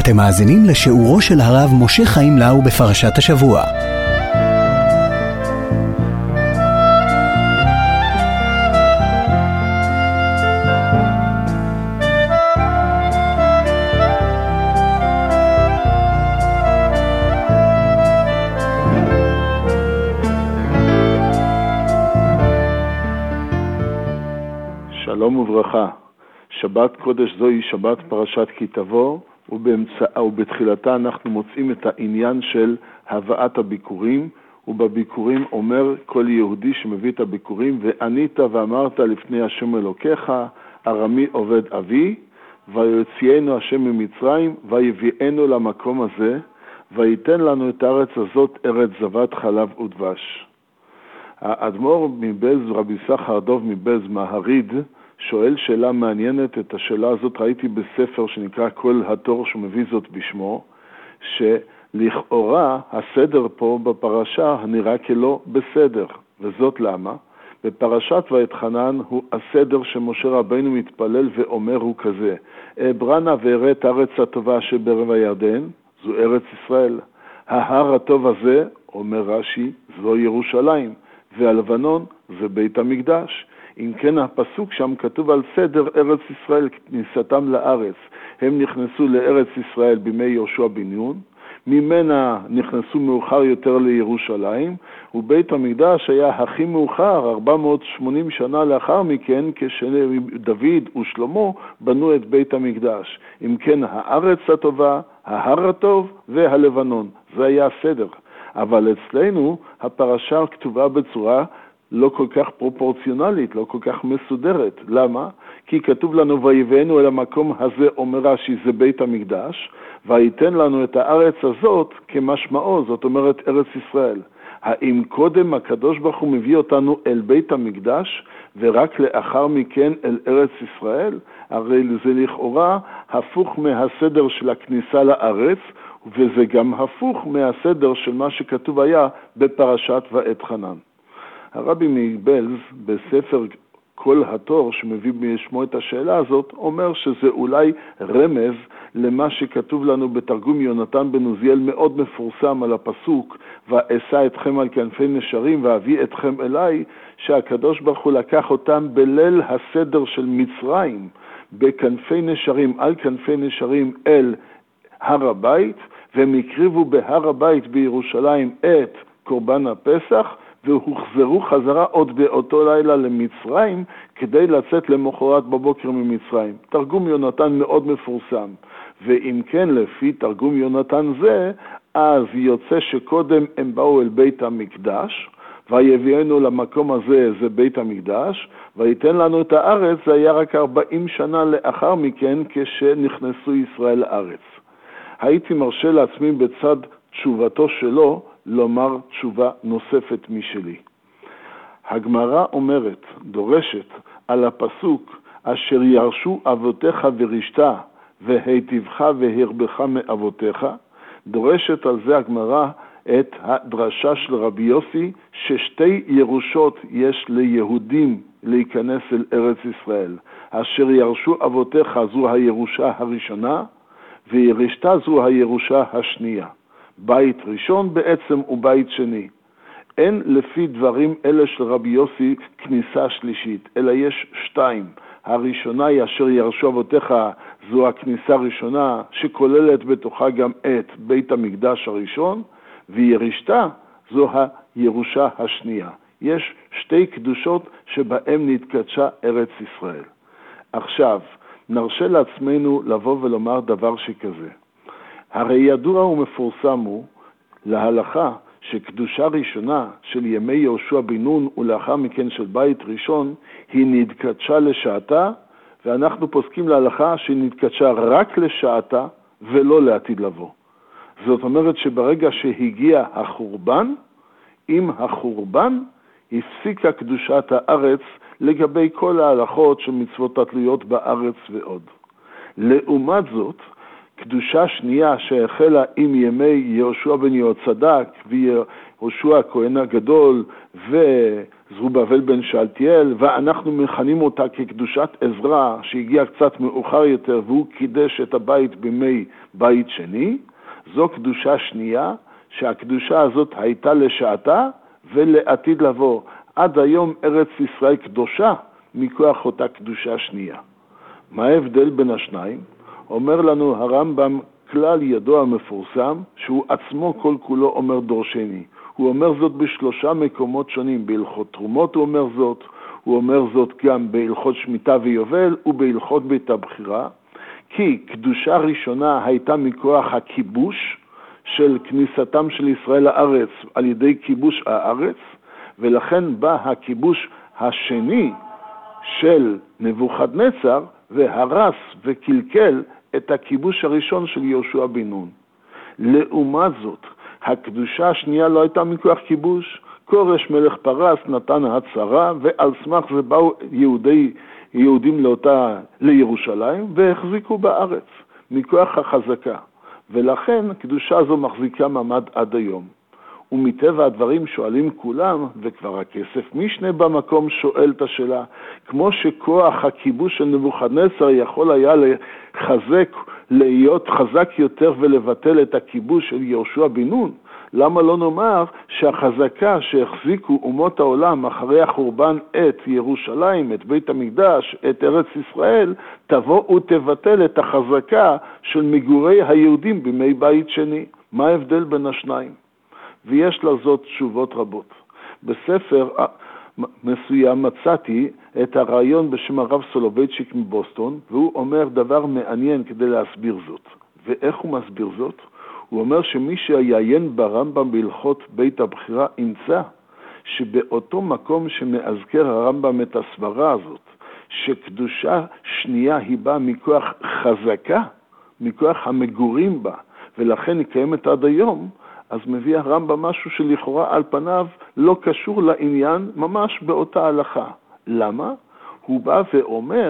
אתם מאזינים לשיעורו של הרב משה חיים לאו בפרשת השבוע. שלום וברכה. שבת קודש זוהי שבת פרשת כי תבוא, ובתחילתה אנחנו מוצאים את העניין של הבאת הביקורים, ובביקורים אומר כל יהודי שמביא את הביקורים, וענית ואמרת לפני השם אלוקיך, ארמי עובד אבי, ויוציאנו השם ממצרים, ויביאנו למקום הזה, וייתן לנו את הארץ הזאת, ארץ זבת חלב ודבש. האדמו"ר מבעלז, רבי סחר דוב מבעלז מהריד, שואל שאלה מעניינת. את השאלה הזאת ראיתי בספר שנקרא כל התור, שמביא זאת בשמו, שלכאורה הסדר פה בפרשה נראה כלא בסדר. וזאת למה? בפרשת ואתחנן הוא הסדר שמשה רבינו מתפלל ואומר הוא כזה: אברנה ואראה את הארץ הטובה שבערב הירדן, זו ארץ ישראל. ההר הטוב הזה, אומר רש"י, זו ירושלים, והלבנון זה בית המקדש. אם כן הפסוק שם כתוב על סדר ארץ ישראל, כניסתם לארץ. הם נכנסו לארץ ישראל בימי יהושע בן נון, ממנה נכנסו מאוחר יותר לירושלים, ובית המקדש היה הכי מאוחר, 480 שנה לאחר מכן, כשדוד ושלמה בנו את בית המקדש. אם כן הארץ הטובה, ההר הטוב והלבנון, זה היה הסדר. אבל אצלנו הפרשה כתובה בצורה לא כל כך פרופורציונלית, לא כל כך מסודרת. למה? כי כתוב לנו ויבאנו אל המקום הזה, אומר רש"י, זה בית המקדש, וייתן לנו את הארץ הזאת כמשמעו, זאת אומרת ארץ ישראל. האם קודם הקדוש ברוך הוא מביא אותנו אל בית המקדש, ורק לאחר מכן אל ארץ ישראל? הרי זה לכאורה הפוך מהסדר של הכניסה לארץ, וזה גם הפוך מהסדר של מה שכתוב היה בפרשת ואתחנן. הרבי מבעלז בספר כל התור שמביא בשמו את השאלה הזאת, אומר שזה אולי רמז למה שכתוב לנו בתרגום יונתן בן עוזיאל מאוד מפורסם על הפסוק ואשא אתכם על כנפי נשרים ואביא אתכם אליי, שהקדוש ברוך הוא לקח אותם בליל הסדר של מצרים בכנפי נשרים, על כנפי נשרים אל הר הבית, והם הקריבו בהר הבית בירושלים את קורבן הפסח, והוחזרו חזרה עוד באותו לילה למצרים, כדי לצאת למחרת בבוקר ממצרים. תרגום יונתן מאוד מפורסם. ואם כן, לפי תרגום יונתן זה, אז יוצא שקודם הם באו אל בית המקדש, ויביאנו למקום הזה, זה בית המקדש, וייתן לנו את הארץ, זה היה רק 40 שנה לאחר מכן, כשנכנסו ישראל לארץ. הייתי מרשה לעצמי בצד תשובתו שלו, לומר תשובה נוספת משלי. הגמרא אומרת, דורשת על הפסוק, אשר ירשו אבותיך ורשת, והיטיבך והרבך מאבותיך, דורשת על זה הגמרא את הדרשה של רבי יוסי, ששתי ירושות יש ליהודים להיכנס אל ארץ ישראל. אשר ירשו אבותיך זו הירושה הראשונה, וירשת זו הירושה השנייה. בית ראשון בעצם ובית שני. אין לפי דברים אלה של רבי יוסי כניסה שלישית, אלא יש שתיים. הראשונה היא אשר ירשו אבותיך, זו הכניסה הראשונה שכוללת בתוכה גם את בית המקדש הראשון, וירשת זו הירושה השנייה. יש שתי קדושות שבהם נתקדשה ארץ ישראל. עכשיו, נרשה לעצמנו לבוא ולומר דבר שכזה. הרי ידוע ומפורסם הוא להלכה שקדושה ראשונה של ימי יהושע בן נון ולאחר מכן של בית ראשון היא נתקדשה לשעתה, ואנחנו פוסקים להלכה שהיא נתקדשה רק לשעתה ולא לעתיד לבוא. זאת אומרת שברגע שהגיע החורבן, עם החורבן הפסיקה קדושת הארץ לגבי כל ההלכות של מצוות התלויות בארץ ועוד. לעומת זאת, קדושה שנייה שהחלה עם ימי יהושע בן יהושדק ויהושע הכהן הגדול זרובבל בן שאלתיאל, ואנחנו מכנים אותה כקדושת עזרא, שהגיעה קצת מאוחר יותר, והוא קידש את הבית בימי בית שני. זו קדושה שנייה, שהקדושה הזאת הייתה לשעתה ולעתיד לבוא. עד היום ארץ ישראל קדושה מכוח אותה קדושה שנייה. מה ההבדל בין השניים? אומר לנו הרמב"ם כלל ידוע מפורסם, שהוא עצמו כל כולו אומר דורשני. הוא אומר זאת בשלושה מקומות שונים, בהלכות תרומות הוא אומר זאת, הוא אומר זאת גם בהלכות שמיטה ויובל ובהלכות בית הבחירה, כי קדושה ראשונה הייתה מכוח הכיבוש של כניסתם של ישראל לארץ על ידי כיבוש הארץ, ולכן בא הכיבוש השני של נבוכדנצר והרס וקלקל את הכיבוש הראשון של יהושע בן נון. לעומת זאת, הקדושה השנייה לא הייתה מכוח כיבוש. כורש מלך פרס נתן הצהרה, ועל סמך זה באו יהודים לירושלים והחזיקו בארץ מכוח החזקה, ולכן הקדושה הזו מחזיקה מעמד עד היום. ומטבע הדברים שואלים כולם, וכבר הכסף משנה במקום שואל את השאלה, כמו שכוח הכיבוש של נבוכדנצר יכול היה להיות חזק יותר ולבטל את הכיבוש של יהושע בן נון, למה לא נאמר שהחזקה שהחזיקו אומות העולם אחרי החורבן את ירושלים, את בית המקדש, את ארץ ישראל, תבוא ותבטל את החזקה של מגורי היהודים בימי בית שני? מה ההבדל בין השניים? ויש לזאת תשובות רבות. בספר מסוים מצאתי את הרעיון בשם הרב סולובייצ'יק מבוסטון, והוא אומר דבר מעניין כדי להסביר זאת. ואיך הוא מסביר זאת? הוא אומר שמי שיעיין ברמב"ם בהלכות בית הבחירה ימצא שבאותו מקום שמאזכר הרמב"ם את הסברה הזאת, שקדושה שנייה היא באה מכוח חזקה, מכוח המגורים בה, ולכן היא קיימת עד היום, אז מביא הרמב"ם משהו שלכאורה על פניו לא קשור לעניין ממש באותה הלכה. למה? הוא בא ואומר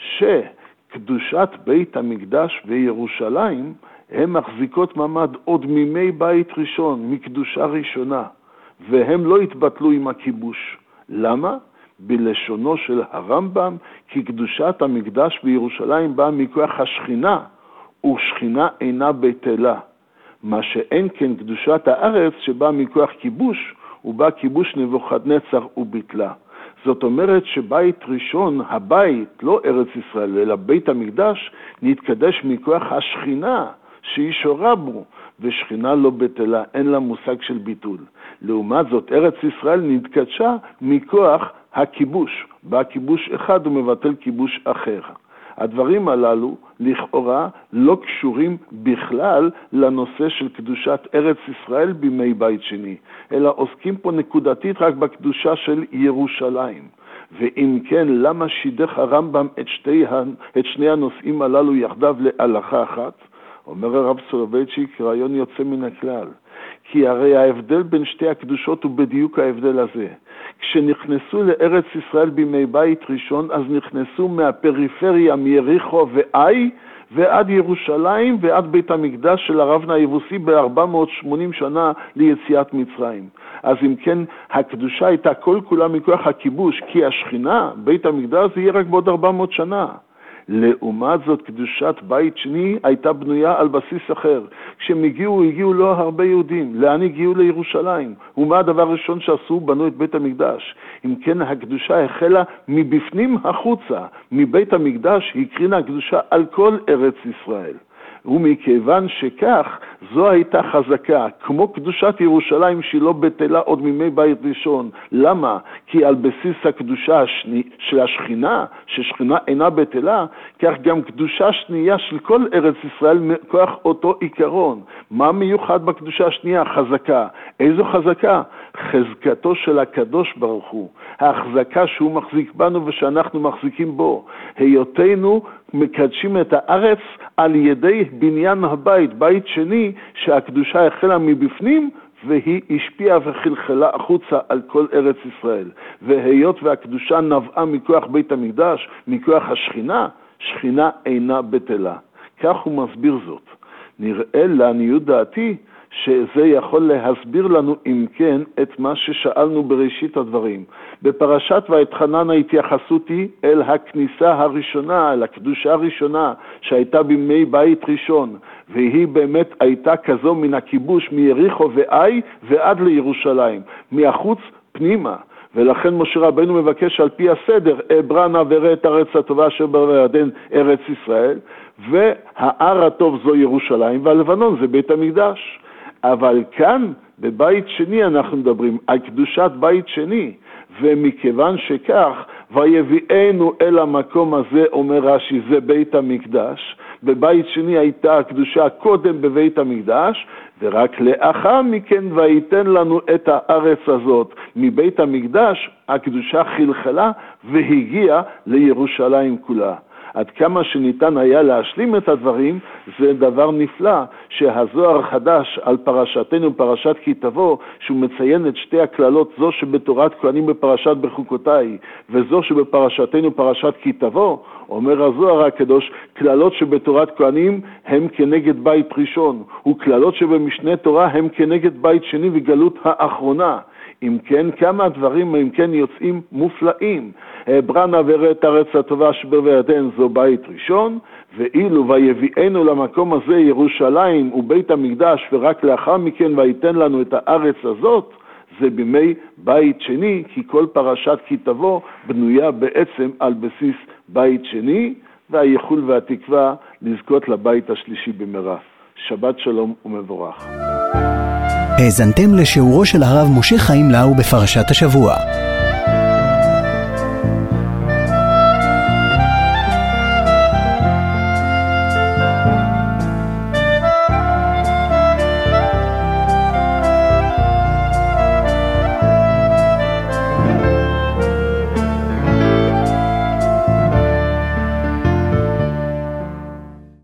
שקדושת בית המקדש וירושלים הם מחזיקות מעמד עוד מימי בית ראשון, מקדושה ראשונה, והם לא התבטלו עם הכיבוש. למה? בלשונו של הרמב"ם, כי קדושת המקדש בירושלים באה מכוח השכינה, ושכינה אינה בטלה. מה שאין כן קדושת הארץ שבאה מכוח כיבוש, ובא כיבוש נבוכדנצר וביטלה. זאת אומרת שבית ראשון, הבית, לא ארץ ישראל, אלא בית המקדש, נתקדש מכוח השכינה שהיא שורה בו, ושכינה לא בטלה, אין לה מושג של ביטול. לעומת זאת, ארץ ישראל נתקדשה מכוח הכיבוש. בא כיבוש אחד ומבטל כיבוש אחר. הדברים הללו לכאורה לא קשורים בכלל לנושא של קדושת ארץ ישראל בימי בית שני, אלא עוסקים פה נקודתית רק בקדושה של ירושלים. ואם כן, למה שידך הרמב"ם את שני הנושאים הללו יחדיו להלכה אחת? אומר הרב סולובייצ'יק רעיון יוצא מן הכלל. כי הרי ההבדל בין שתי הקדושות הוא בדיוק ההבדל הזה. כשנכנסו לארץ ישראל בימי בית ראשון, אז נכנסו מהפריפריה, מיריחו ואי, ועד ירושלים ועד בית המקדש של הרב היבוסי ב-480 שנה ליציאת מצרים. אז אם כן, הקדושה הייתה כל כולה מכוח הכיבוש, כי השכינה, בית המקדש, זה יהיה רק בעוד 400 שנה. לעומת זאת, קדושת בית שני הייתה בנויה על בסיס אחר. כשהם הגיעו לא הרבה יהודים. לאן הגיעו? לירושלים. ומה הדבר הראשון שעשו? בנו את בית המקדש. אם כן, הקדושה החלה מבפנים החוצה. מבית המקדש הקרינה הקדושה על כל ארץ ישראל. ומכיוון שכך, זו הייתה חזקה, כמו קדושת ירושלים שהיא לא בטלה עוד מימי בית ראשון. למה? כי על בסיס הקדושה של השכינה, ששכינה אינה בטלה, כך גם קדושה שנייה של כל ארץ ישראל מכוח אותו עיקרון. מה מיוחד בקדושה השנייה? חזקה. איזו חזקה? חזקתו של הקדוש ברוך הוא. ההחזקה שהוא מחזיק בנו ושאנחנו מחזיקים בו. היותנו מקדשים את הארץ על ידי בניין הבית, בית שני שהקדושה החלה מבפנים והיא השפיעה וחלחלה החוצה על כל ארץ ישראל. והיות והקדושה נבעה מכוח בית המקדש, מכוח השכינה, שכינה אינה בטלה. כך הוא מסביר זאת. נראה לעניות דעתי שזה יכול להסביר לנו אם כן את מה ששאלנו בראשית הדברים. בפרשת ואתחנן ההתייחסות היא אל הכניסה הראשונה, אל הקדושה הראשונה שהייתה בימי בית ראשון, והיא באמת הייתה כזו מן הכיבוש מיריחו ואי ועד לירושלים, מהחוץ פנימה. ולכן משה רבנו מבקש על פי הסדר, אעברה נא וראה את הארץ הטובה אשר בירדן ארץ ישראל, וההר הטוב זו ירושלים, והלבנון זה בית המקדש. אבל כאן בבית שני אנחנו מדברים על קדושת בית שני, ומכיוון שכך ויביאנו אל המקום הזה, אומר רש"י, זה בית המקדש. בבית שני הייתה הקדושה קודם בבית המקדש, ורק לאחר מכן וייתן לנו את הארץ הזאת. מבית המקדש הקדושה חלחלה והגיעה לירושלים כולה. עד כמה שניתן היה להשלים את הדברים, זה דבר נפלא שהזוהר החדש על פרשתנו, פרשת כי תבוא, שהוא מציין את שתי הכללות, זו שבתורת כהנים בפרשת בחוקותיי, וזו שבפרשתנו פרשת כי תבוא, אומר הזוהר הקדוש, כללות שבתורת כהנים הם כנגד בית ראשון, וכללות שבמשנה תורה הם כנגד בית שני וגלות האחרונה. אם כן, כמה דברים אם כן יוצאים מופלאים. אעברה נא וראה את הארץ הטובה אשר בירדן זו בית ראשון, ואילו ויביאנו למקום הזה ירושלים ובית המקדש, ורק לאחר מכן וייתן לנו את הארץ הזאת, זה בימי בית שני, כי כל פרשת כי תבוא בנויה בעצם על בסיס בית שני, והייחול והתקווה לזכות לבית השלישי במהרה. שבת שלום ומבורך. האזנתם לשיעורו של הרב משה חיים לאו בפרשת השבוע.